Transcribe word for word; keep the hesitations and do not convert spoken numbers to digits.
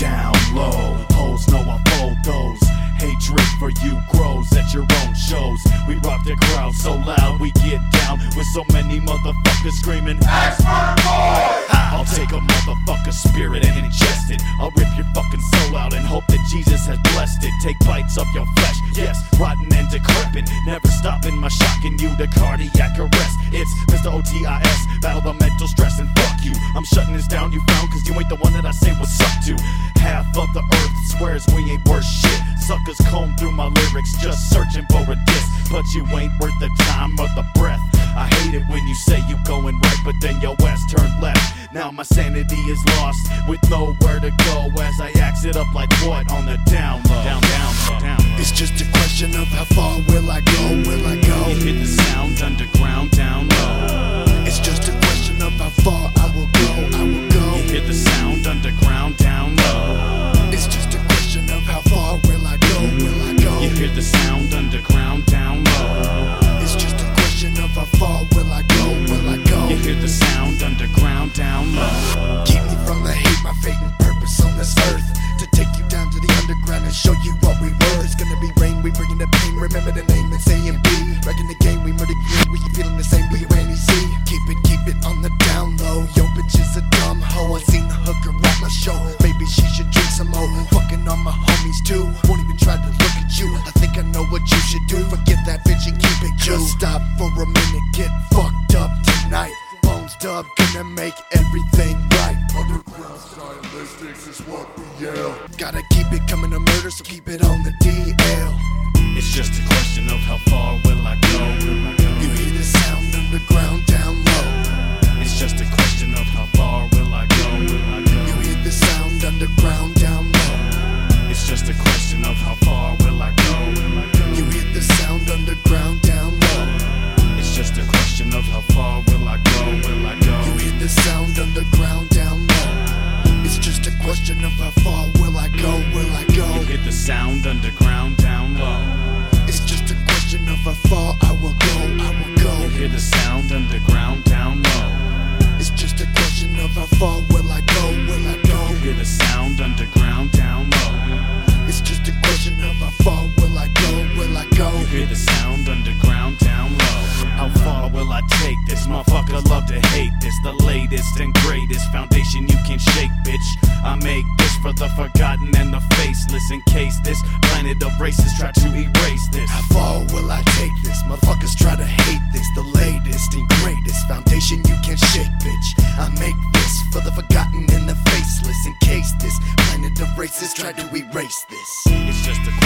down low. Hoes know I fold those. Hatred for you grows at your own shows. We rock the crowd so loud we get down with so many motherfuckers screaming X-Murder Boy! I'll take a motherfucker's spirit and ingest it. I'll rip your fucking soul out and hope that Jesus has blessed it. Take bites of your flesh, yes, rotten and decrepit. Never stopping my shocking you to cardiac arrest. It's Mister O T I S, battle the mental stress and fuck you. I'm shutting this down, you found, cause you ain't the one that I say what's up to. Half of the earth swears we ain't worth shit. Suckers comb through my lyrics just searching for a diss, but you ain't worth the time or the breath. I hate it when you say you going right, but then your ass turned left. Now my sanity is lost with nowhere to go as I axe it up like what on the down low. Down, down, low, down low. It's just a question of how far will I go, will I go? You hit the sound underground, down low. It's just a question of how far I will go, I will go. You hit the sound underground, down low. It's just a question of how far will I go, will I go? You hear the sound underground, down low. It's just a question of how far will I go, will I go? You hear the sound underground, down low. Keep me from the hate, my fate and purpose on this earth. To take you down to the underground and show you what we were. It's gonna be rain, we bringing the pain. Remember the name, it's A and B. Wrecking the game, we murder green. We feeling the same, we Randy Z. Keep it, keep it on the down low. Yo, bitch is a dumb hoe. I seen the hooker at my show. Maybe she should drink some more. Fucking on my homies too. Won't even try to look at you. I think I know what you should do. Forget that bitch and keep it true. Just stop for a minute, get fucked up tonight. Bones Dub gonna make everything right. Underground stylistics is what we yell. Gotta keep it coming to murder, so keep it on the D L. It's just a question of how far will I go, will I go? You hear the sound underground down low. It's just a question of how far will I go, will I go? You hear the sound underground down low. It's just a question of how far will I go, will I go? You hear the sound underground down low. It's just a question of how far will I go, will I go? You hear the sound underground down low. It's just a question of how far will I go, will I go? You hear the sound underground down low. It's just a question of how far I will go, I will go. You hear the sound underground down low. It's just a question of how far will I go, will I go? You hear the sound underground down low. It's just a question of how far will I go, will I go? You hear the sound underground down low. How far will I take this? Motherfucker love to hate this. The latest and greatest foundation you can shake, bitch. I make this for the forgotten and the faceless. In case this planet of races try to erase this. How far will I take this? Motherfuckers try to hate this. The latest and greatest foundation you can shake, bitch. I make this for the forgotten and the faceless. In case this planet of races try to erase this. It's just a